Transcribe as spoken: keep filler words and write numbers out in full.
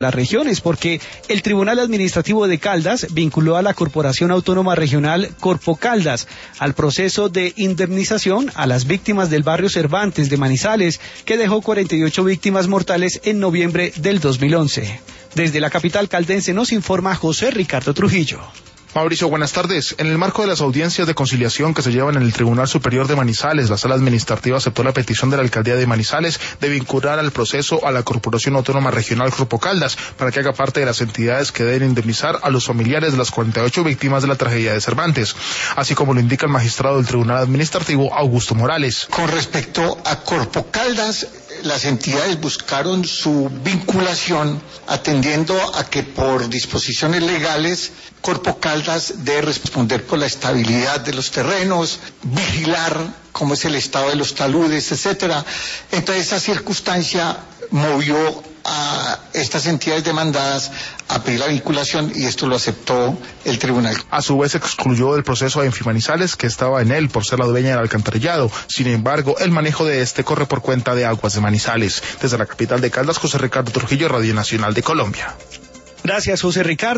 las regiones, porque el Tribunal Administrativo de Caldas vinculó a la Corporación Autónoma Regional Corpo Caldas al proceso de indemnización a las víctimas del barrio Cervantes de Manizales, que dejó cuarenta y ocho víctimas mortales en noviembre del dos mil once. Desde la capital caldense nos informa José Ricardo Trujillo. Mauricio, buenas tardes. En el marco de las audiencias de conciliación que se llevan en el Tribunal Superior de Manizales, la Sala Administrativa aceptó la petición de la Alcaldía de Manizales de vincular al proceso a la Corporación Autónoma Regional Corpo Caldas para que haga parte de las entidades que deben indemnizar a los familiares de las cuarenta y ocho víctimas de la tragedia de Cervantes, así como lo indica el magistrado del Tribunal Administrativo, Augusto Morales. Con respecto a Corpo Caldas, las entidades buscaron su vinculación atendiendo a que por disposiciones legales Corpo Caldas debe responder por la estabilidad de los terrenos, vigilar cómo es el estado de los taludes, etcétera. Entonces esa circunstancia movió a estas entidades demandadas a pedir la vinculación y esto lo aceptó el tribunal. A su vez excluyó del proceso a Enfimanizales, que estaba en él por ser la dueña del alcantarillado. Sin embargo, el manejo de este corre por cuenta de Aguas de Manizales. Desde la capital de Caldas, José Ricardo Trujillo, Radio Nacional de Colombia. Gracias, José Ricardo.